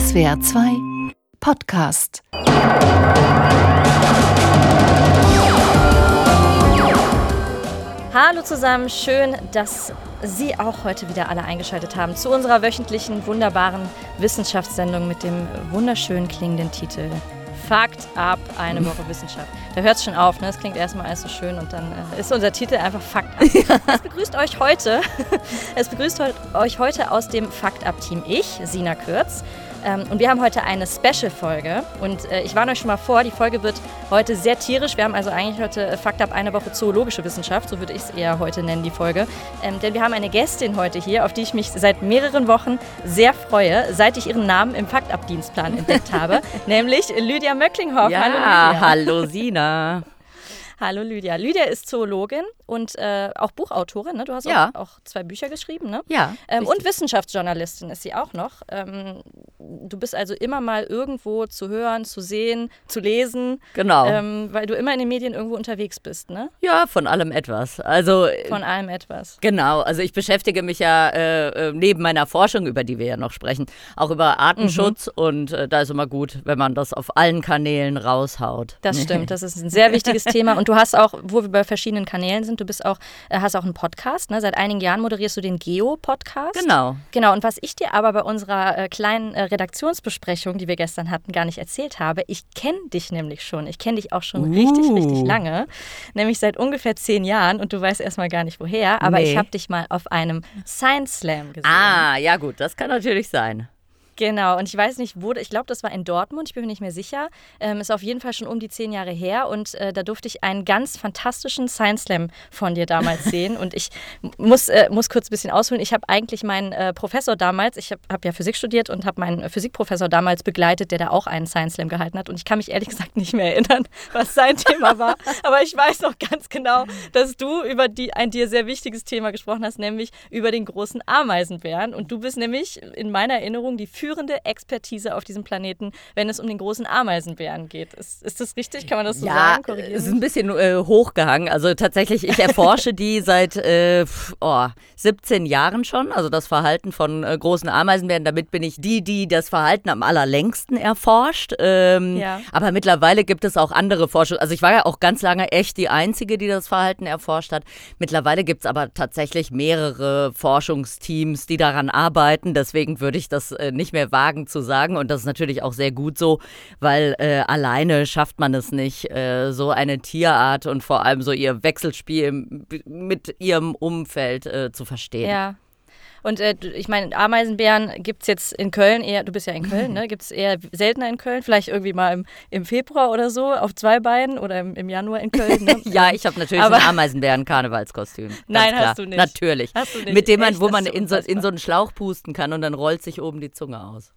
SWR 2 Podcast. Hallo zusammen, schön, dass Sie auch heute wieder alle eingeschaltet haben zu unserer wöchentlichen, wunderbaren Wissenschaftssendung mit dem wunderschön klingenden Titel Fakt ab, eine Woche Wissenschaft. Da hört es schon auf, ne? Es klingt erstmal alles so schön und dann ist unser Titel einfach Fakt ab. Es begrüßt euch heute aus dem Fakt ab Team ich, Sina Kürz. Und wir haben heute eine Special-Folge und ich warne euch schon mal vor, die Folge wird heute sehr tierisch. Wir haben also eigentlich heute Fakt ab eine Woche zoologische Wissenschaft, so würde ich es eher heute nennen, die Folge. Denn wir haben eine Gästin heute hier, auf die ich mich seit mehreren Wochen sehr freue, seit ich ihren Namen im Fakt ab Dienstplan entdeckt habe, nämlich Lydia Möcklinghoff. Ja, hallo Lydia. Hallo Sina. Hallo Lydia. Lydia ist Zoologin und auch Buchautorin, ne? Du hast auch 2 Bücher geschrieben, ne? Ja. Und Wissenschaftsjournalistin ist sie auch noch. Du bist also immer mal irgendwo zu hören, zu sehen, zu lesen. Genau. Weil du immer in den Medien irgendwo unterwegs bist, ne? Ja, von allem etwas. Also von allem etwas. Genau, also ich beschäftige mich ja neben meiner Forschung, über die wir ja noch sprechen, auch über Artenschutz und da ist immer gut, wenn man das auf allen Kanälen raushaut. Das stimmt, das ist ein sehr wichtiges Thema und du hast auch, wo wir bei verschiedenen Kanälen sind, hast auch einen Podcast, ne? Seit einigen Jahren moderierst du den Geo-Podcast. Genau. Genau, und was ich dir aber bei unserer kleinen Redaktionsbesprechung, die wir gestern hatten, gar nicht erzählt habe, ich kenne dich nämlich schon. Ich kenne dich auch schon richtig lange, nämlich seit ungefähr 10 Jahren und du weißt erstmal gar nicht woher, aber ich habe dich mal auf einem Science Slam gesehen. Ah, ja gut, das kann natürlich sein. Genau, und ich weiß nicht, wo, ich glaube, das war in Dortmund, ich bin mir nicht mehr sicher. Ist auf jeden Fall schon um die 10 Jahre her und da durfte ich einen ganz fantastischen Science Slam von dir damals sehen. Und ich muss kurz ein bisschen ausholen. Ich habe eigentlich meinen Professor damals, ich habe ja Physik studiert und habe meinen Physikprofessor damals begleitet, der da auch einen Science Slam gehalten hat. Und ich kann mich ehrlich gesagt nicht mehr erinnern, was sein Thema war. Aber ich weiß noch ganz genau, dass du über ein dir sehr wichtiges Thema gesprochen hast, nämlich über den großen Ameisenbären. Und du bist nämlich in meiner Erinnerung die führende Expertise auf diesem Planeten, wenn es um den großen Ameisenbären geht. Ist das richtig? Kann man das so sagen? Ja, es ist ein bisschen hochgehangen. Also tatsächlich, ich erforsche die seit 17 Jahren schon, also das Verhalten von großen Ameisenbären. Damit bin ich die das Verhalten am allerlängsten erforscht. Aber mittlerweile gibt es auch andere Forschung. Also ich war ja auch ganz lange echt die Einzige, die das Verhalten erforscht hat. Mittlerweile gibt es aber tatsächlich mehrere Forschungsteams, die daran arbeiten. Deswegen würde ich das nicht mehr wagen zu sagen und das ist natürlich auch sehr gut so, weil alleine schafft man es nicht, so eine Tierart und vor allem so ihr Wechselspiel mit ihrem Umfeld zu verstehen. Ja. Und ich meine, Ameisenbären gibt es jetzt in Köln eher, du bist ja in Köln, ne? Gibt es eher seltener in Köln, vielleicht irgendwie mal im Februar oder so auf 2 Beinen oder im Januar in Köln. Ne? Ja, ich habe natürlich ein Ameisenbären-Karnevalskostüm. Nein, klar. Hast du nicht. Natürlich. Hast du nicht. Mit dem Echt, wo man in so einen Schlauch pusten kann und dann rollt sich oben die Zunge aus.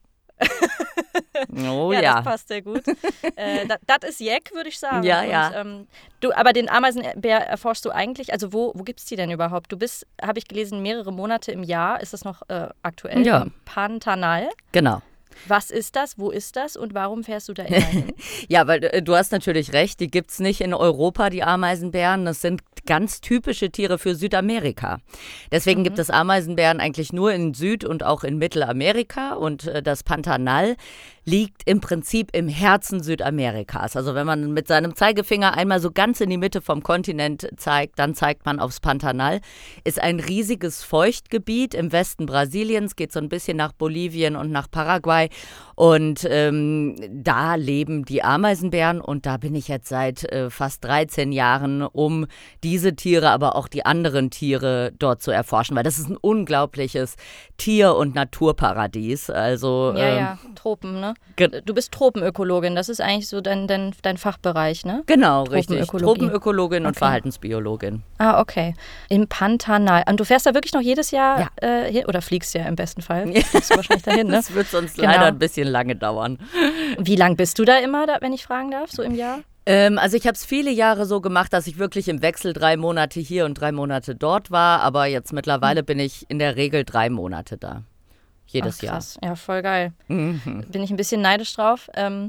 Oh ja. Das passt sehr gut. Das ist Jeck, würde ich sagen. Ja. Und, aber den Ameisenbär erforschst du eigentlich, also wo gibt es die denn überhaupt? Du bist, habe ich gelesen, mehrere Monate im Jahr, ist das noch aktuell? Ja. Im Pantanal. Genau. Was ist das? Wo ist das? Und warum fährst du da immer hin? Ja, weil du hast natürlich recht, die gibt es nicht in Europa, die Ameisenbären. Das sind ganz typische Tiere für Südamerika. Deswegen gibt es Ameisenbären eigentlich nur in Süd- und auch in Mittelamerika. Und das Pantanal liegt im Prinzip im Herzen Südamerikas. Also wenn man mit seinem Zeigefinger einmal so ganz in die Mitte vom Kontinent zeigt, dann zeigt man aufs Pantanal. Ist ein riesiges Feuchtgebiet im Westen Brasiliens, geht so ein bisschen nach Bolivien und nach Paraguay. Und da leben die Ameisenbären und da bin ich jetzt seit fast 13 Jahren, um diese Tiere, aber auch die anderen Tiere dort zu erforschen, weil das ist ein unglaubliches Tier- und Naturparadies. Also ja, Tropen, ne? Du bist Tropenökologin, das ist eigentlich so dein Fachbereich, ne? Genau, richtig. Tropenökologin und Verhaltensbiologin. Ah, okay. Im Pantanal. Und du fährst da wirklich noch jedes Jahr hin? Oder fliegst ja im besten Fall. Fliegst du wahrscheinlich dahin, ne? Das wird sonst leider ein bisschen lange dauern. Wie lang bist du da immer, wenn ich fragen darf, so im Jahr? Also ich habe es viele Jahre so gemacht, dass ich wirklich im Wechsel 3 Monate hier und 3 Monate dort war. Aber jetzt mittlerweile bin ich in der Regel 3 Monate da. jedes Jahr. Krass, ja, voll geil. Mhm. Bin ich ein bisschen neidisch drauf.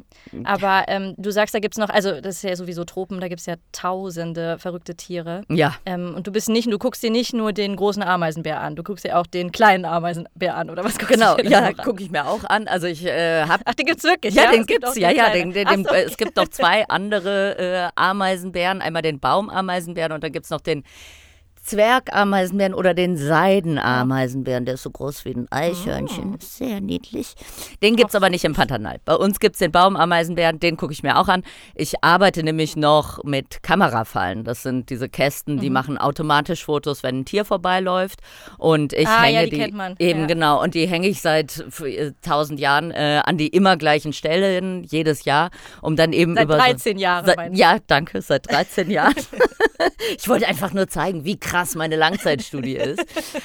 Aber du sagst, da gibt es noch, also das ist ja sowieso Tropen, da gibt es ja tausende verrückte Tiere. Ja. Und du guckst dir nicht nur den großen Ameisenbär an, du guckst dir auch den kleinen Ameisenbär an, oder was guckst Genau, du dir ja, noch an? gucke ich mir auch an. Also ich habe... Ach, den gibt's wirklich? Ja, den Es gibt gibt's. auch Ja, den ja, kleinen. Ach so, es gibt noch 2 andere Ameisenbären. Einmal den Baumameisenbären und dann gibt es noch den Zwergameisenbären oder den Seidenameisenbären. Der ist so groß wie ein Eichhörnchen. Ist sehr niedlich. Den gibt es aber nicht im Pantanal. Bei uns gibt es den Baumameisenbären, den gucke ich mir auch an. Ich arbeite nämlich noch mit Kamerafallen. Das sind diese Kästen, die machen automatisch Fotos, wenn ein Tier vorbeiläuft. Und ich hänge die kennt man. eben Ja. genau. Und die hänge ich seit 1000 Jahren an die immer gleichen Stellen jedes Jahr, um dann eben Seit 13 Jahren. Ja, danke, seit 13 Jahren. Ich wollte einfach nur zeigen, wie krass meine Langzeitstudie ist.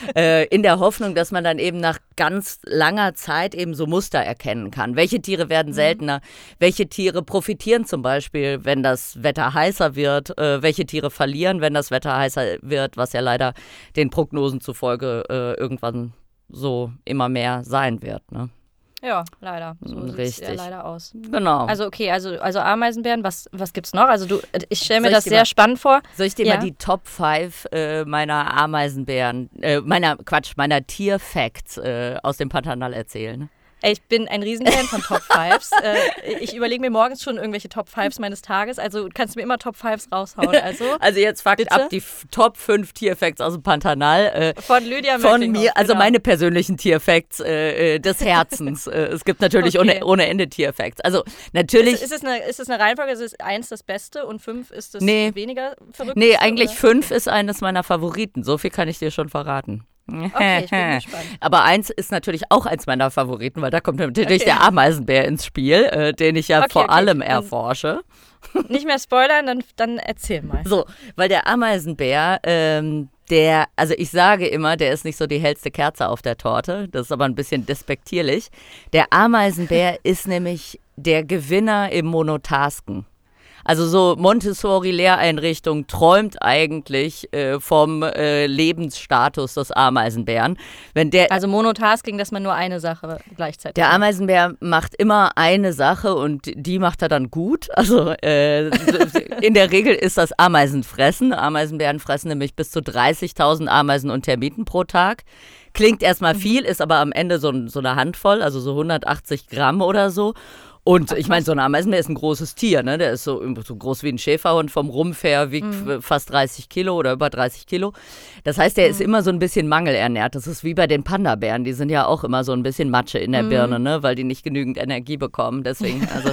In der Hoffnung, dass man dann eben nach ganz langer Zeit eben so Muster erkennen kann. Welche Tiere werden seltener? Welche Tiere profitieren zum Beispiel, wenn das Wetter heißer wird? Welche Tiere verlieren, wenn das Wetter heißer wird, was ja leider den Prognosen zufolge irgendwann so immer mehr sein wird, ne? Ja, leider. So sieht es ja Richtig. leider aus. Genau. Also okay, also Ameisenbären, was gibt's noch? Also ich stelle mir Soll ich das dir sehr mal- spannend vor. Soll ich dir Ja. mal die Top 5 meiner Ameisenbären, meiner Tierfacts aus dem Pantanal erzählen? Ey, ich bin ein Riesenfan von Top 5s. Ich überlege mir morgens schon irgendwelche Top 5s meines Tages. Also kannst du mir immer Top 5s raushauen. Also jetzt Fakt bitte? ab, die Top 5 Tierfacts aus dem Pantanal. von Lydia Von Möcklinghoff, mir, also genau. meine persönlichen Tierfacts des Herzens. Es gibt natürlich Okay. ohne Ende Tierfacts. Also natürlich... Ist es eine Reihenfolge? Also ist 1 das Beste und 5 ist das Nee. weniger verrückt? Nee, eigentlich 5 ist eines meiner Favoriten. So viel kann ich dir schon verraten. Okay, ich bin gespannt. Aber 1 ist natürlich auch eins meiner Favoriten, weil da kommt natürlich der Ameisenbär ins Spiel, den ich ja vor allem erforsche. Nicht mehr spoilern, dann erzähl mal. So, weil der Ameisenbär, also ich sage immer, der ist nicht so die hellste Kerze auf der Torte. Das ist aber ein bisschen despektierlich. Der Ameisenbär ist nämlich der Gewinner im Monotasken. Also so Montessori-Lehreinrichtung träumt eigentlich vom Lebensstatus des Ameisenbären. Also Monotasking, dass man nur eine Sache gleichzeitig Der Ameisenbär macht immer eine Sache und die macht er dann gut. Also in der Regel ist das Ameisenfressen. Ameisenbären fressen nämlich bis zu 30.000 Ameisen und Termiten pro Tag. Klingt erstmal viel, ist aber am Ende so eine Handvoll, also so 180 Gramm oder so. Und ich meine, so ein Ameisenbär ist ein großes Tier, ne? Der ist so groß wie ein Schäferhund vom Rumpf her, wiegt fast 30 Kilo oder über 30 Kilo. Das heißt, der ist immer so ein bisschen mangelernährt. Das ist wie bei den Panda-Bären, die sind ja auch immer so ein bisschen Matsche in der Birne, ne? Weil die nicht genügend Energie bekommen. Deswegen, also.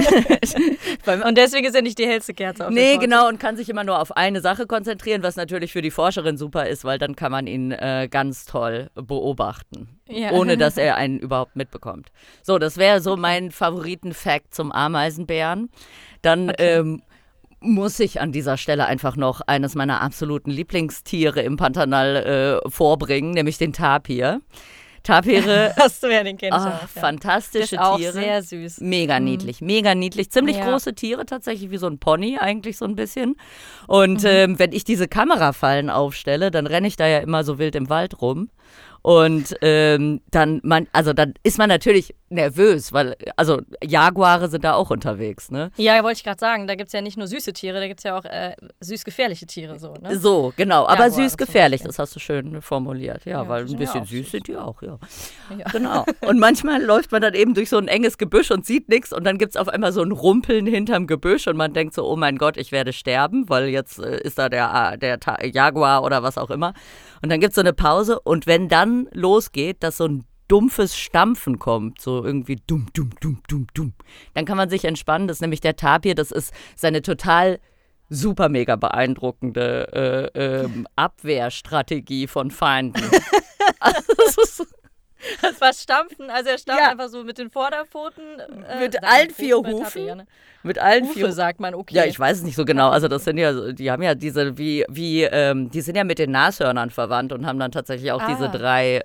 Und deswegen ist er nicht die hellste Kerze auf der Nee, Torte. genau, und kann sich immer nur auf eine Sache konzentrieren, was natürlich für die Forscherin super ist, weil dann kann man ihn ganz toll beobachten. Ja. Ohne dass er einen überhaupt mitbekommt. So, das wäre so mein Favoriten-Fact zum Ameisenbären. Dann muss ich an dieser Stelle einfach noch eines meiner absoluten Lieblingstiere im Pantanal vorbringen, nämlich den Tapir. Tapire, Hast du ja, den kenn ich auch. Ja. fantastische Das ist auch Tiere. sehr süß. Mega niedlich, mega niedlich. Ziemlich Ja. große Tiere, tatsächlich wie so ein Pony eigentlich so ein bisschen. Und wenn ich diese Kamerafallen aufstelle, dann renne ich da ja immer so wild im Wald rum. Und dann ist man natürlich nervös, weil, also Jaguare sind da auch unterwegs, ne? Ja, wollte ich gerade sagen, da gibt es ja nicht nur süße Tiere, da gibt es ja auch süß-gefährliche Tiere so, ne? So, genau. Aber Jaguare süß gefährlich, zum das hast du schön formuliert. Ja, Ja, weil die ein sind ja bisschen auch süß süß. sind die auch, ja. Ja. Genau. Und manchmal läuft man dann eben durch so ein enges Gebüsch und sieht nichts und dann gibt es auf einmal so ein Rumpeln hinterm Gebüsch und man denkt so, oh mein Gott, ich werde sterben, weil jetzt ist da der Jaguar oder was auch immer. Und dann gibt es so eine Pause und wenn dann losgeht, dass so ein dumpfes Stampfen kommt, so irgendwie dumm, dumm, dumm, dumm, dumm, dann kann man sich entspannen. Das ist nämlich der Tapir, das ist seine total super mega beeindruckende Abwehrstrategie von Feinden. Also, das ist Was stampfen? Also er stampft Ja. einfach so mit den Vorderpfoten. Mit sagt man allen 4 Pfoten bei Tapir, Hufen. ne? mit allen Hufe 4. sagt man, okay. Ja, ich weiß es nicht so genau. Also das sind ja, die haben ja diese, die sind ja mit den Nashörnern verwandt und haben dann tatsächlich auch diese drei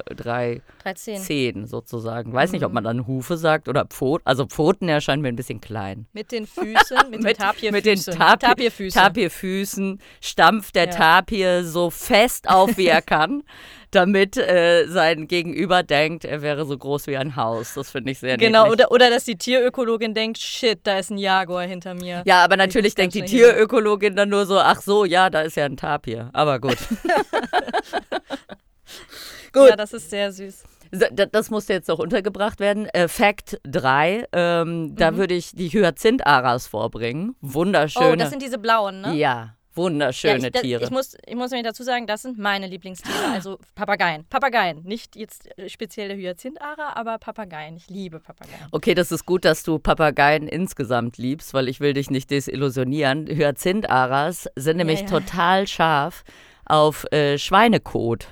13. Zehen sozusagen. Weiß nicht, ob man dann Hufe sagt oder Pfoten. Also Pfoten erscheinen mir ein bisschen klein. Mit den Füßen, mit den Tapirfüßen. Mit den Tapirfüßen. Tapirfüßen stampft der Ja. Tapir so fest auf, wie er kann. damit sein Gegenüber denkt, er wäre so groß wie ein Haus. Das finde ich sehr Genau, niedlich. oder dass die Tierökologin denkt, shit, da ist ein Jaguar hinter mir. Ja, aber natürlich denkt die Tierökologin dann nur so, ach so, ja, da ist ja ein Tapir. Aber gut. Gut. Ja, das ist sehr süß. Das musste jetzt noch untergebracht werden. Fact 3, da würde ich die Hyazinth-Aras vorbringen. Wunderschöne. Oh, das sind diese blauen, ne? Ja, wunderschöne Tiere. Ich muss nämlich dazu sagen, das sind meine Lieblingstiere, also Papageien. Papageien, nicht jetzt speziell der Hyazintha-Ara, aber Papageien. Ich liebe Papageien. Okay, das ist gut, dass du Papageien insgesamt liebst, weil ich will dich nicht desillusionieren. Hyazinth-Aras sind nämlich total scharf auf Schweinekot.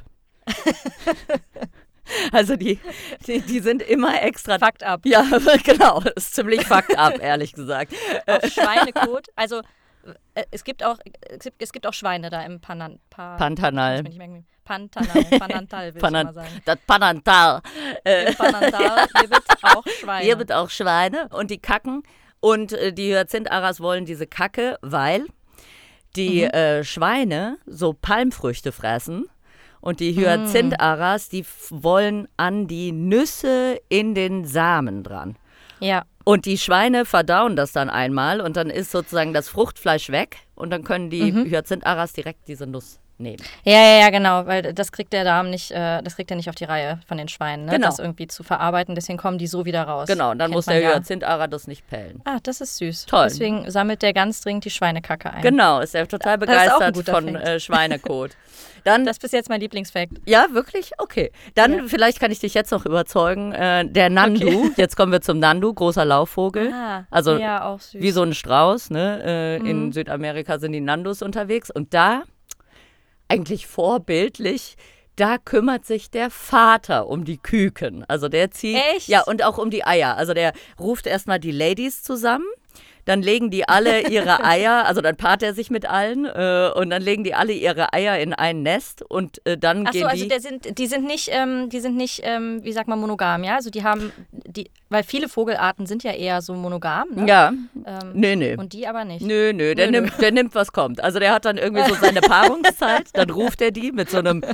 Also die sind immer extra... Fucked up. Ja, genau, das ist ziemlich fucked up, ehrlich gesagt. Auf Schweinekot, also es gibt auch Schweine da im Pantanal. Pantanal, will ich mal sagen. Das Pantanal. Im Pantanal gibt es auch Schweine. Hier wird auch Schweine und die kacken. Und die Hyazintha-Aras wollen diese Kacke, weil die Schweine so Palmfrüchte fressen. Und die Hyazintha-Aras, die wollen an die Nüsse in den Samen dran. Ja. Und die Schweine verdauen das dann einmal und dann ist sozusagen das Fruchtfleisch weg und dann können die Hyazintha-Aras direkt diese Nuss nehmen. Ja, genau, weil das kriegt der Darm nicht, das kriegt er nicht auf die Reihe von den Schweinen, ne? Genau. Das irgendwie zu verarbeiten, deswegen kommen die so wieder raus. Genau, und dann muss der Hyazintha-Ara das nicht pellen. Ah, das ist süß. Toll. Deswegen sammelt der ganz dringend die Schweinekacke ein. Genau, ist er total Das ist auch ein begeistert guter von Fact. Schweinekot. Dann, Das ist bis jetzt mein Lieblingsfact. ja, wirklich? Okay. Dann, vielleicht kann ich dich jetzt noch überzeugen, der Nandu, jetzt kommen wir zum Nandu, großer Laufvogel. Also ja, auch süß. wie so ein Strauß, ne? In Südamerika sind die Nandus unterwegs und da, eigentlich vorbildlich, da kümmert sich der Vater um die Küken. Also der zieht, Echt? ja, und auch um die Eier. Also der ruft erstmal die Ladies zusammen. Dann legen die alle ihre Eier, also dann paart er sich mit allen und dann legen die alle ihre Eier in ein Nest und dann gehen also die... die sind nicht, wie sagt man, monogam, ja? Also die haben, weil viele Vogelarten sind ja eher so monogam, ne? Ja, nee. Und die aber nicht. Nö, der nimmt, was kommt. Also der hat dann irgendwie so seine Paarungszeit, dann ruft er die mit so einem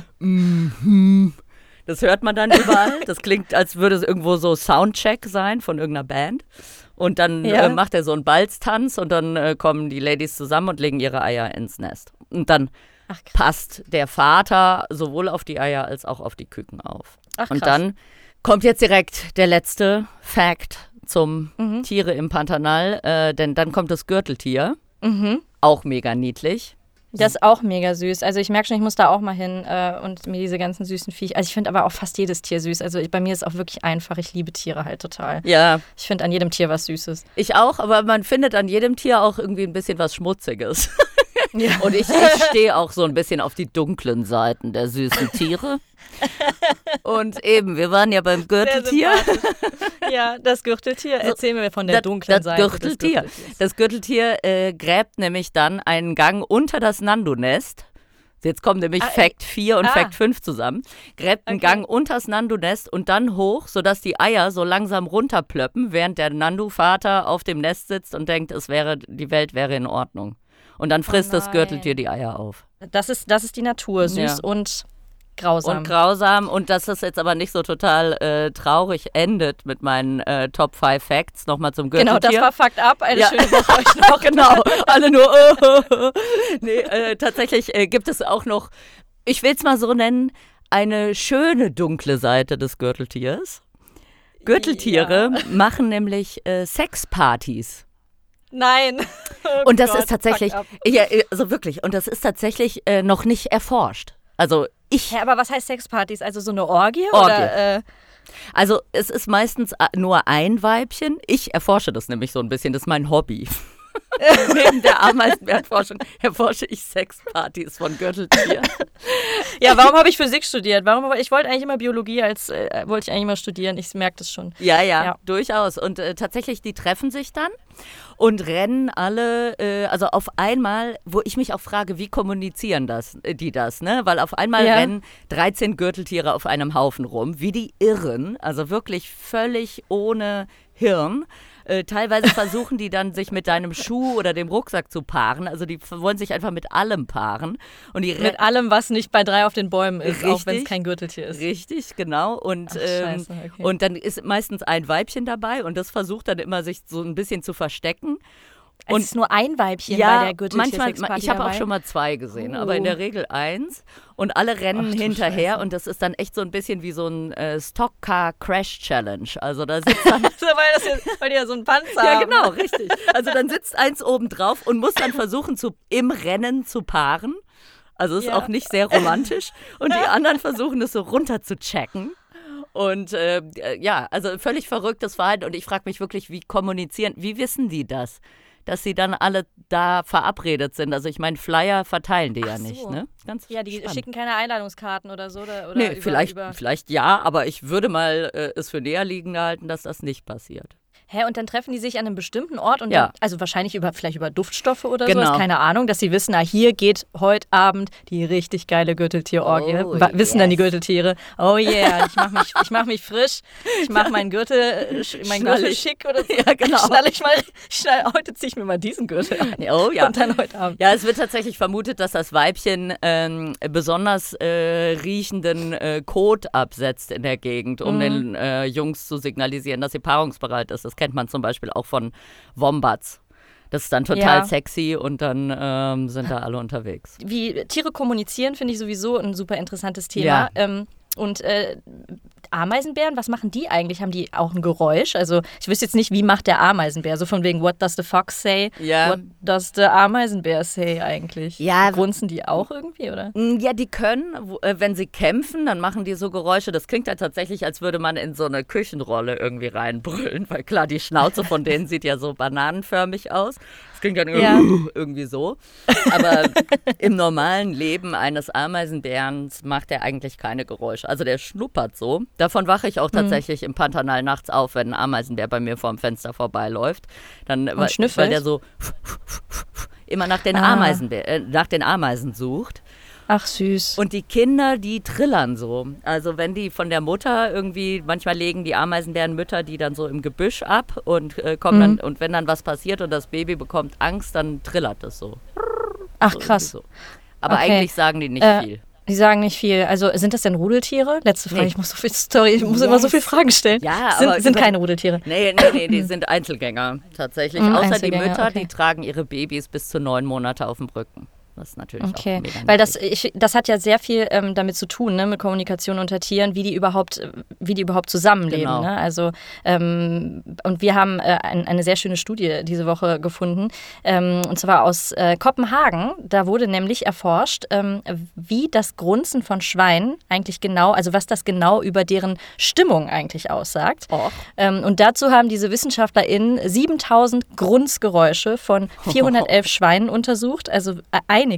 Das hört man dann überall. Das klingt, als würde es irgendwo so Soundcheck sein von irgendeiner Band. Und dann macht er so einen Balztanz und dann kommen die Ladies zusammen und legen ihre Eier ins Nest. Und dann passt der Vater sowohl auf die Eier als auch auf die Küken auf. Ach, und dann kommt jetzt direkt der letzte Fact zum Tiere im Pantanal, denn dann kommt das Gürteltier. Auch mega niedlich. Das ist auch mega süß. Also ich merke schon, ich muss da auch mal hin und mir diese ganzen süßen Viecher. Also ich finde aber auch fast jedes Tier süß. Also bei mir ist es auch wirklich einfach. Ich liebe Tiere halt total. Ja. Ich finde an jedem Tier was Süßes. Ich auch, aber man findet an jedem Tier auch irgendwie ein bisschen was Schmutziges. Ja. Und ich stehe auch so ein bisschen auf die dunklen Seiten der süßen Tiere. Und eben, wir waren ja beim Gürteltier. Ja, das Gürteltier. Erzähl mir von der dunklen Seite des Gürteltiers. Das Gürteltier gräbt nämlich dann einen Gang unter das Nandu-Nest. Jetzt kommen nämlich Fact 4 und Fact 5 zusammen. Gräbt einen Gang unter das Nandu-Nest und dann hoch, sodass die Eier so langsam runterplöppen, während der Nandu-Vater auf dem Nest sitzt und denkt, die Welt wäre in Ordnung. Und dann frisst das Gürteltier die Eier auf. Das ist die Natur, süß und grausam. Und dass das jetzt aber nicht so total traurig endet mit meinen Top 5 Facts. Nochmal zum Gürteltier. Genau, das war Fucked Up. Eine schöne Woche euch noch. Genau, alle nur Nee, tatsächlich gibt es auch noch, ich will es mal so nennen, eine schöne dunkle Seite des Gürteltiers. Gürteltiere machen nämlich Sexpartys. Nein. Oh und das ist tatsächlich, also wirklich, und das ist tatsächlich noch nicht erforscht. Also aber was heißt Sexpartys? Also so eine Orgie? Oder, also es ist meistens nur ein Weibchen. Ich erforsche das nämlich so ein bisschen, das ist mein Hobby. Neben der Ameisenbärenforschung erforsche ich Sexpartys von Gürteltieren. Ja, warum habe ich Physik studiert? Ich wollte eigentlich immer Biologie wollte ich eigentlich immer studieren. Ich merke das schon. Ja, durchaus. Und tatsächlich, die treffen sich dann und rennen alle, also auf einmal, wo ich mich auch frage, wie kommunizieren die das, ne? Weil auf einmal rennen 13 Gürteltiere auf einem Haufen rum, wie die Irren, also wirklich völlig ohne Hirn. Teilweise versuchen die dann, sich mit deinem Schuh oder dem Rucksack zu paaren. Also die wollen sich einfach mit allem paaren. Und mit allem, was nicht bei 3 auf den Bäumen ist, richtig, auch wenn es kein Gürteltier ist. Richtig, genau. Und, Scheiße, okay. Und dann ist meistens ein Weibchen dabei und das versucht dann immer, sich so ein bisschen zu verstecken. Und es ist nur ein Weibchen bei der Gürteltier-Sexparty manchmal, ich habe auch schon mal 2 gesehen, aber in der Regel 1. Und alle rennen hinterher Scheiße. und das ist dann echt so ein bisschen wie so ein Stockcar-Crash-Challenge. Also da sitzt dann... weil die ja so einen Panzer Ja, haben. genau, richtig. Also dann sitzt eins oben drauf und muss dann versuchen, im Rennen zu paaren. Also ist auch nicht sehr romantisch. Und die anderen versuchen, es so runter zu checken. Und also völlig verrücktes Verhalten. Und ich frage mich wirklich, wie wissen die das? Dass sie dann alle da verabredet sind. Also ich meine, Flyer verteilen die ja nicht, ne? Ganz die spannend. schicken keine Einladungskarten oder so. Oder Nee, vielleicht ja, aber ich würde mal es für näherliegend halten, dass das nicht passiert. Hä, und dann treffen die sich an einem bestimmten Ort und Ja. dann, also wahrscheinlich vielleicht über Duftstoffe oder Genau. so, ist keine Ahnung, dass sie wissen, hier geht heute Abend die richtig geile Gürteltier-Orgie. Oh, Wissen dann die Gürteltiere, oh yeah, ich mach mich frisch, ich mach meinen Gürtel schick oder so. Ja, genau. Heute ziehe ich mir mal diesen Gürtel an. Oh ja. Und dann heute Abend. Ja, es wird tatsächlich vermutet, dass das Weibchen besonders riechenden Kot absetzt in der Gegend, um den Jungs zu signalisieren, dass sie paarungsbereit ist. Das kennt man zum Beispiel auch von Wombats. Das ist dann total sexy und dann sind da alle unterwegs. Wie Tiere kommunizieren, finde ich sowieso ein super interessantes Thema. Ja. Und Ameisenbären, was machen die eigentlich? Haben die auch ein Geräusch? Also ich wüsste jetzt nicht, wie macht der Ameisenbär? So von wegen, what does the fox say? Ja. What does the Ameisenbär say eigentlich? Ja. Grunzen die auch irgendwie, oder? Ja, die können, wenn sie kämpfen, dann machen die so Geräusche. Das klingt halt tatsächlich, als würde man in so eine Küchenrolle irgendwie reinbrüllen. Weil klar, die Schnauze von denen sieht ja so bananenförmig aus. Das klingt dann irgendwie so. Aber im normalen Leben eines Ameisenbärens macht er eigentlich keine Geräusche. Also der schnuppert so. Davon wache ich auch tatsächlich im Pantanal nachts auf, wenn ein Ameisenbär bei mir vorm Fenster vorbeiläuft. Weil der so immer nach den Ameisen sucht. Ach, süß. Und die Kinder, die trillern so. Also wenn die von der Mutter irgendwie, manchmal legen die Ameisenbärenmütter die dann so im Gebüsch ab und kommen dann, und wenn dann was passiert und das Baby bekommt Angst, dann trillert es so. Ach, so krass. so. Aber eigentlich sagen die nicht viel. Die sagen nicht viel. Also sind das denn Rudeltiere? Letzte Frage, Nee. ich muss immer so viele Fragen stellen. Ja, sind keine Rudeltiere. Nee, die sind Einzelgänger tatsächlich. Außer Einzelgänger, die Mütter, okay. die tragen ihre Babys bis zu 9 Monate auf dem Rücken. Das ist natürlich auch mega Weil niedlich. das hat ja sehr viel damit zu tun, ne, mit Kommunikation unter Tieren, wie die überhaupt zusammenleben. Genau. Ne? Also und wir haben eine sehr schöne Studie diese Woche gefunden, und zwar aus Kopenhagen. Da wurde nämlich erforscht, wie das Grunzen von Schweinen eigentlich genau, also was das genau über deren Stimmung eigentlich aussagt. Och. Und dazu haben diese WissenschaftlerInnen 7000 Grunzgeräusche von 411 Schweinen untersucht, also einige.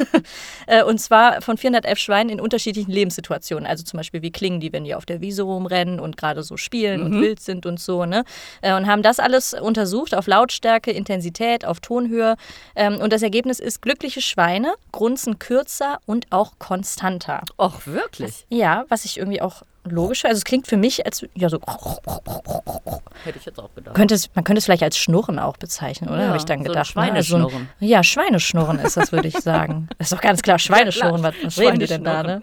Und zwar von 411 Schweinen in unterschiedlichen Lebenssituationen. Also zum Beispiel, wie klingen die, wenn die auf der Wiese rumrennen und gerade so spielen und wild sind und so, ne? Und haben das alles untersucht auf Lautstärke, Intensität, auf Tonhöhe. Und das Ergebnis ist, glückliche Schweine grunzen kürzer und auch konstanter. Och, wirklich? Ja, was ich irgendwie auch logisch finde. Also es klingt für mich als, ja, so Hätte ich jetzt auch gedacht. man könnte es vielleicht als Schnurren auch bezeichnen, oder? Ja, Habe ich dann so ein gedacht. Schweineschnurren. Ja, Schweineschnurren ist das, würde ich sagen. Das ist doch ganz klar, Schweineschnurren. Was reden die denn da, ne?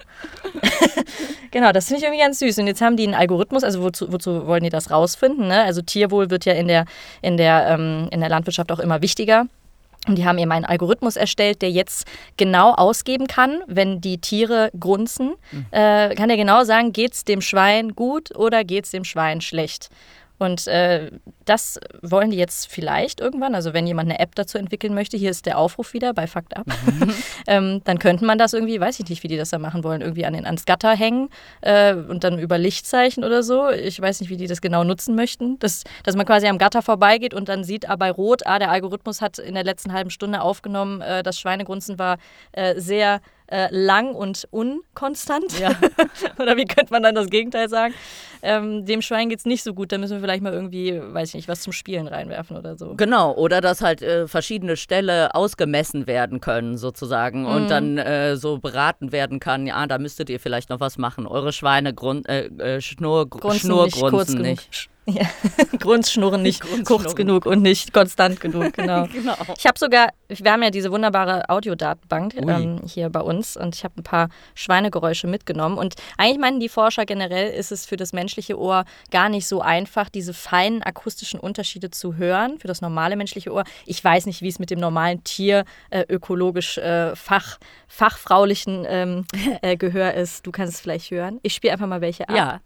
Genau, das finde ich irgendwie ganz süß. Und jetzt haben die einen Algorithmus, also wozu wollen die das rausfinden, ne? Also Tierwohl wird ja in der Landwirtschaft auch immer wichtiger. Und die haben eben einen Algorithmus erstellt, der jetzt genau ausgeben kann, wenn die Tiere grunzen, kann der genau sagen, geht es dem Schwein gut oder geht es dem Schwein schlecht. Und das wollen die jetzt vielleicht irgendwann, also wenn jemand eine App dazu entwickeln möchte, hier ist der Aufruf wieder bei Fakt ab, dann könnte man das irgendwie, weiß ich nicht, wie die das da machen wollen, irgendwie ans Gatter hängen und dann über Lichtzeichen oder so. Ich weiß nicht, wie die das genau nutzen möchten, dass man quasi am Gatter vorbeigeht und dann sieht, bei Rot, der Algorithmus hat in der letzten halben Stunde aufgenommen, das Schweinegrunzen war sehr lang und unkonstant. Ja. Oder wie könnte man dann das Gegenteil sagen? Dem Schwein geht es nicht so gut, da müssen wir vielleicht mal irgendwie, weiß ich nicht, was zum Spielen reinwerfen oder so. Genau, oder dass halt verschiedene Ställe ausgemessen werden können sozusagen und dann so beraten werden kann, da müsstet ihr vielleicht noch was machen. Eure Schweine Grunzen Schnurgrunzen nicht kurz nicht. Ja. Grundschnurren nicht kurz genug und nicht konstant genug, genau. Genau. Ich habe sogar, wir haben ja diese wunderbare Audiodatenbank hier bei uns und ich habe ein paar Schweinegeräusche mitgenommen und eigentlich meinen die Forscher generell, ist es für das menschliche Ohr gar nicht so einfach, diese feinen akustischen Unterschiede zu hören, für das normale menschliche Ohr. Ich weiß nicht, wie es mit dem normalen Tier ökologisch fachfraulichen Gehör ist. Du kannst es vielleicht hören. Ich spiele einfach mal welche ab. Ja.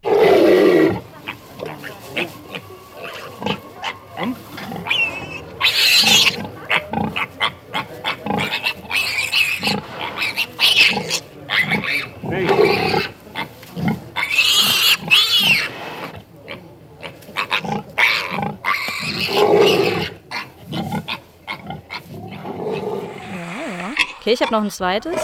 Okay, ich habe noch ein zweites.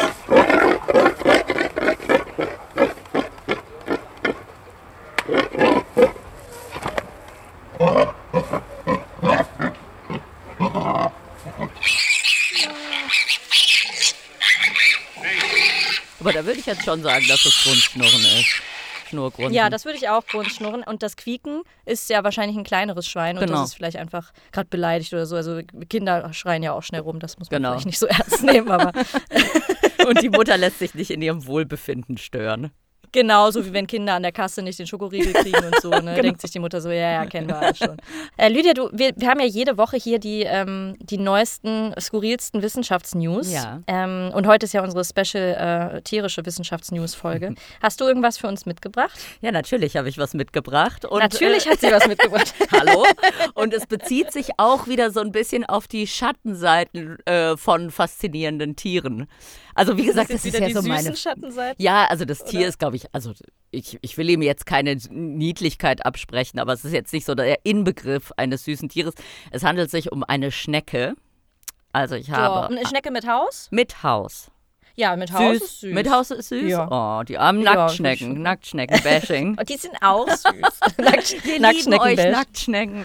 Aber da würde ich jetzt schon sagen, dass es Grundschnurren ist. Schnurgrund. Ja, das würde ich auch Grundschnurren. Und das Quieken ist ja wahrscheinlich ein kleineres Schwein. Und Genau. das ist vielleicht einfach gerade beleidigt oder so. Also Kinder schreien ja auch schnell rum. Das muss man Genau. vielleicht nicht so ernst nehmen. Aber Und die Mutter lässt sich nicht in ihrem Wohlbefinden stören. genauso wie wenn Kinder an der Kasse nicht den Schokoriegel kriegen und so. Ne? Genau. Denkt sich die Mutter so, ja, kennen wir alles schon. Lydia, wir haben ja jede Woche hier die neuesten, skurrilsten Wissenschaftsnews. Ja. Und heute ist ja unsere Special tierische Wissenschaftsnews-Folge. Hast du irgendwas für uns mitgebracht? Ja, natürlich habe ich was mitgebracht. Und, Natürlich hat sie was mitgebracht. Hallo. Und es bezieht sich auch wieder so ein bisschen auf die Schattenseiten von faszinierenden Tieren. Also wie gesagt, das ist ja so meine... Schattenseiten? Ja, also das Tier ist, glaube ich, also ich will ihm jetzt keine Niedlichkeit absprechen, aber es ist jetzt nicht so der Inbegriff eines süßen Tieres. Es handelt sich um eine Schnecke. Also ich habe... Eine Schnecke mit Haus? Mit Haus. Ja, mit Haus Süß. ist süß. Mit Haus ist süß? Ja. Oh, die armen Ja, Nacktschnecken. süß. Nacktschnecken-Bashing. Und die sind auch süß. Wir lieben euch Nacktschnecken.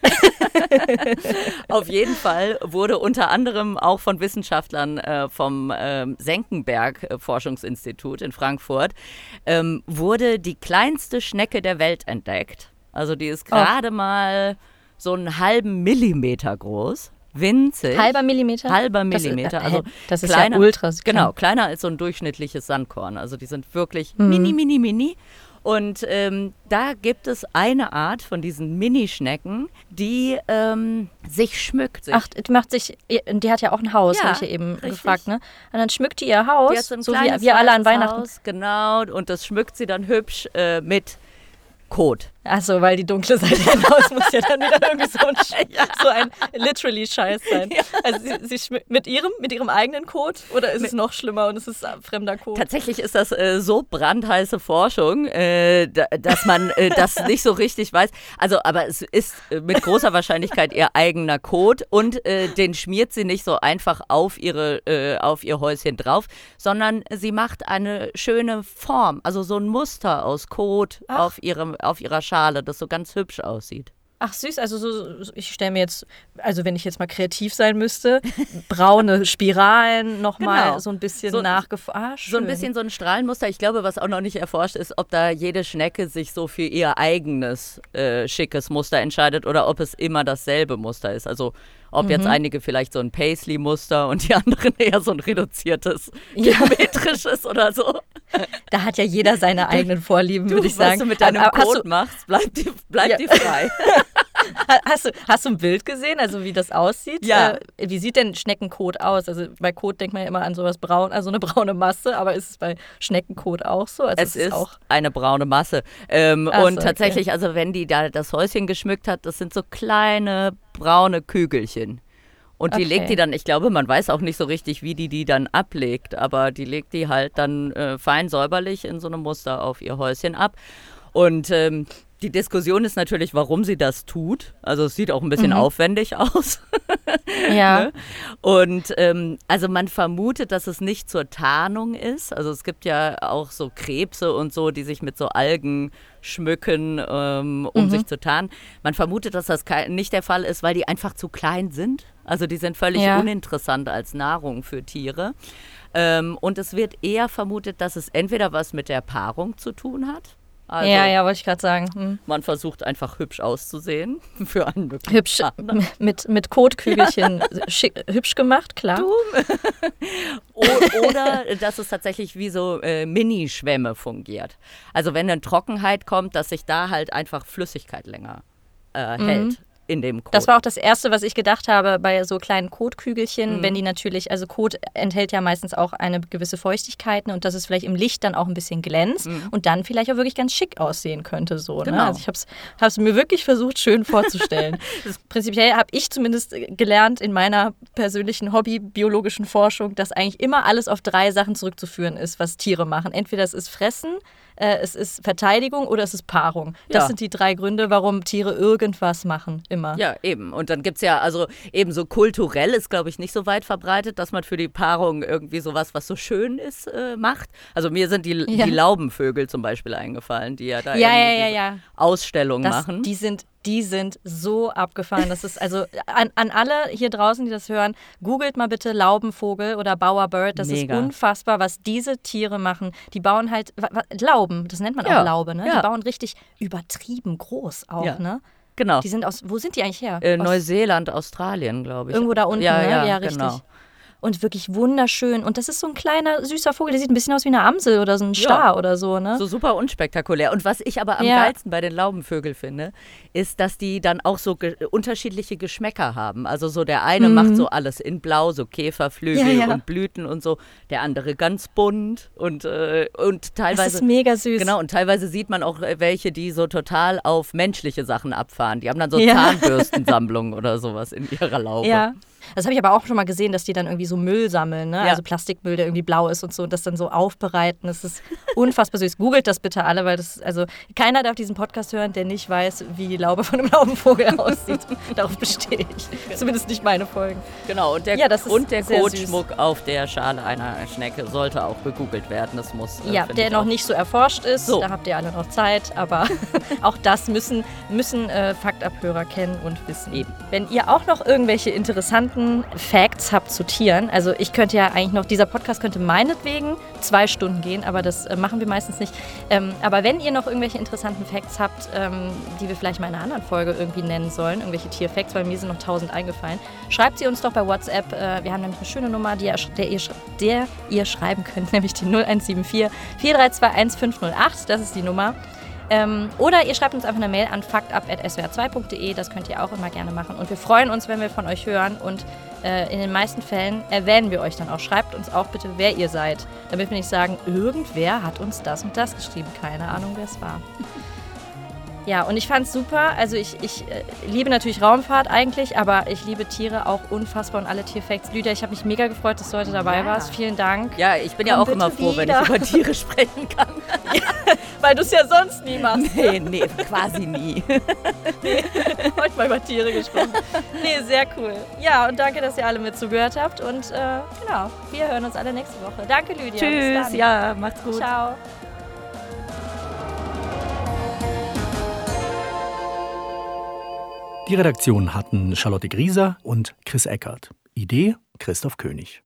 Auf jeden Fall wurde unter anderem auch von Wissenschaftlern vom Senckenberg-Forschungsinstitut in Frankfurt wurde die kleinste Schnecke der Welt entdeckt. Also die ist gerade mal so einen halben Millimeter groß. Winzig. Halber Millimeter? Halber Millimeter. Also das ist kleiner, ja ultra. Genau, kleiner als so ein durchschnittliches Sandkorn. Also die sind wirklich mini. Und da gibt es eine Art von diesen Minischnecken, die sich schmückt. Ach, die hat ja auch ein Haus, Ja, habe ich ja eben richtig. gefragt, ne? Und dann schmückt die ihr Haus, Die hat so ein so wie kleines wir alle an weißes Weihnachten. Haus, genau, und das schmückt sie dann hübsch mit Kot. Achso, weil die dunkle Seite hinaus muss ja dann wieder irgendwie so ein literally Scheiß sein. Ja. Also sie schmückt mit ihrem eigenen Kot oder ist es noch schlimmer und es ist fremder Kot? Tatsächlich ist das so brandheiße Forschung, dass man das nicht so richtig weiß. Also, aber es ist mit großer Wahrscheinlichkeit ihr eigener Kot und den schmiert sie nicht so einfach auf ihr Häuschen drauf, sondern sie macht eine schöne Form, also so ein Muster aus Kot auf ihrer Schale, das so ganz hübsch aussieht. Ach süß, also ich stelle mir jetzt, also wenn ich jetzt mal kreativ sein müsste, braune Spiralen nochmal Genau. so ein bisschen So schön. ein bisschen so ein Strahlenmuster. Ich glaube, was auch noch nicht erforscht ist, ob da jede Schnecke sich so für ihr eigenes schickes Muster entscheidet oder ob es immer dasselbe Muster ist. Also ob jetzt einige vielleicht so ein Paisley-Muster und die anderen eher so ein reduziertes, geometrisches oder so. Da hat ja jeder seine eigenen Vorlieben, würde ich sagen. Was du mit deinem Aber Code machst, bleibt die frei. Hast du ein Bild gesehen, also wie das aussieht? Ja. Wie sieht denn Schneckenkot aus? Also bei Kot denkt man ja immer an sowas braun, also eine braune Masse, aber ist es bei Schneckenkot auch so? Also Es ist auch eine braune Masse. Und tatsächlich, also wenn die da das Häuschen geschmückt hat, das sind so kleine braune Kügelchen. Und die legt die dann, ich glaube, man weiß auch nicht so richtig, wie die dann ablegt, aber die legt die halt dann fein säuberlich in so einem Muster auf ihr Häuschen ab. Und die Diskussion ist natürlich, warum sie das tut. Also es sieht auch ein bisschen aufwendig aus. ja. Ne? Und also man vermutet, dass es nicht zur Tarnung ist. Also es gibt ja auch so Krebse und so, die sich mit so Algen schmücken, um sich zu tarnen. Man vermutet, dass das nicht der Fall ist, weil die einfach zu klein sind. Also die sind völlig uninteressant als Nahrung für Tiere. Und es wird eher vermutet, dass es entweder was mit der Paarung zu tun hat. Also, ja, wollte ich gerade sagen. Man versucht einfach hübsch auszusehen für einen möglichen Hübsch, Partner. mit Kotkügelchen hübsch gemacht, klar. Oder dass es tatsächlich wie so Mini-Schwämme fungiert. Also wenn dann Trockenheit kommt, dass sich da halt einfach Flüssigkeit länger hält in dem Kot. Das war auch das Erste, was ich gedacht habe bei so kleinen Kotkügelchen, wenn die natürlich, also Kot enthält ja meistens auch eine gewisse Feuchtigkeit, ne, und dass es vielleicht im Licht dann auch ein bisschen glänzt und dann vielleicht auch wirklich ganz schick aussehen könnte. So, Genau. Ne? Also ich habe es mir wirklich versucht, schön vorzustellen. Prinzipiell habe ich zumindest gelernt in meiner persönlichen hobbybiologischen Forschung, dass eigentlich immer alles auf 3 Sachen zurückzuführen ist, was Tiere machen. Entweder es ist Fressen, es ist Verteidigung oder es ist Paarung. Das sind die 3 Gründe, warum Tiere irgendwas machen, immer. Ja, eben. Und dann gibt es ja, also eben so kulturell ist, glaube ich, nicht so weit verbreitet, dass man für die Paarung irgendwie sowas, was so schön ist, macht. Also mir sind die Laubenvögel zum Beispiel eingefallen, die ja da diese Ausstellung machen. Die sind so abgefahren. Das ist also an alle hier draußen, die das hören, googelt mal bitte Laubenvogel oder Bowerbird. Das ist unfassbar, was diese Tiere machen. Die bauen halt Lauben, das nennt man auch Laube, ne? Die bauen richtig übertrieben groß auch, ne? Genau. Die sind wo sind die eigentlich her? Neuseeland, Australien, glaube ich. Irgendwo da unten, ne? Ja, richtig. Genau. Und wirklich wunderschön. Und das ist so ein kleiner, süßer Vogel, der sieht ein bisschen aus wie eine Amsel oder so ein Star oder so, ne? So super unspektakulär. Und was ich aber am geilsten bei den Laubenvögeln finde, ist, dass die dann auch so unterschiedliche Geschmäcker haben. Also so der eine macht so alles in Blau, so Käferflügel und Blüten und so. Der andere ganz bunt und teilweise... Das ist mega süß. Genau, und teilweise sieht man auch welche, die so total auf menschliche Sachen abfahren. Die haben dann so Zahnbürstensammlungen oder sowas in ihrer Laube. Ja. Das habe ich aber auch schon mal gesehen, dass die dann irgendwie so Müll sammeln, ne? Also Plastikmüll, der irgendwie blau ist und so, und das dann so aufbereiten. Das ist unfassbar süß. Googelt das bitte alle, weil keiner darf diesen Podcast hören, der nicht weiß, wie die Laube von einem Laubenvogel aussieht. Darauf bestehe ich. Zumindest nicht meine Folgen. Genau, und der sehr Kotschmuck auf der Schale einer Schnecke sollte auch gegoogelt werden. Das muss. Der noch nicht so erforscht ist. So. Da habt ihr alle noch Zeit, aber auch das müssen Faktabhörer kennen und wissen. Eben. Wenn ihr auch noch irgendwelche interessanten Facts habt zu Tieren. Also ich könnte ja eigentlich noch, dieser Podcast könnte meinetwegen 2 Stunden gehen, aber das machen wir meistens nicht. Aber wenn ihr noch irgendwelche interessanten Facts habt, die wir vielleicht mal in einer anderen Folge irgendwie nennen sollen, irgendwelche Tierfacts, weil mir sind noch 1000 eingefallen, schreibt sie uns doch bei WhatsApp. Wir haben nämlich eine schöne Nummer, der ihr schreiben könnt, nämlich die 0174 432 1508. Das ist die Nummer. Oder ihr schreibt uns einfach eine Mail an faktab@swr2.de, das könnt ihr auch immer gerne machen. Und wir freuen uns, wenn wir von euch hören, und in den meisten Fällen erwähnen wir euch dann auch. Schreibt uns auch bitte, wer ihr seid, damit wir nicht sagen, irgendwer hat uns das und das geschrieben. Keine Ahnung, wer es war. Ja, und ich fand es super. Also ich liebe natürlich Raumfahrt eigentlich, aber ich liebe Tiere auch unfassbar und alle Tierfacts. Lydia, ich habe mich mega gefreut, dass du heute dabei warst. Vielen Dank. Ja, ich bin ja auch immer froh, wenn ich über Tiere sprechen kann. Weil du es ja sonst nie machst. Nee, quasi nie. Heute mal über Tiere gesprochen. Nee, sehr cool. Ja, und danke, dass ihr alle mit zugehört habt. Und genau, wir hören uns alle nächste Woche. Danke, Lydia. Tschüss, ja, macht's gut. Ciao. Die Redaktion hatten Charlotte Grieser und Chris Eckert. Idee Christoph König.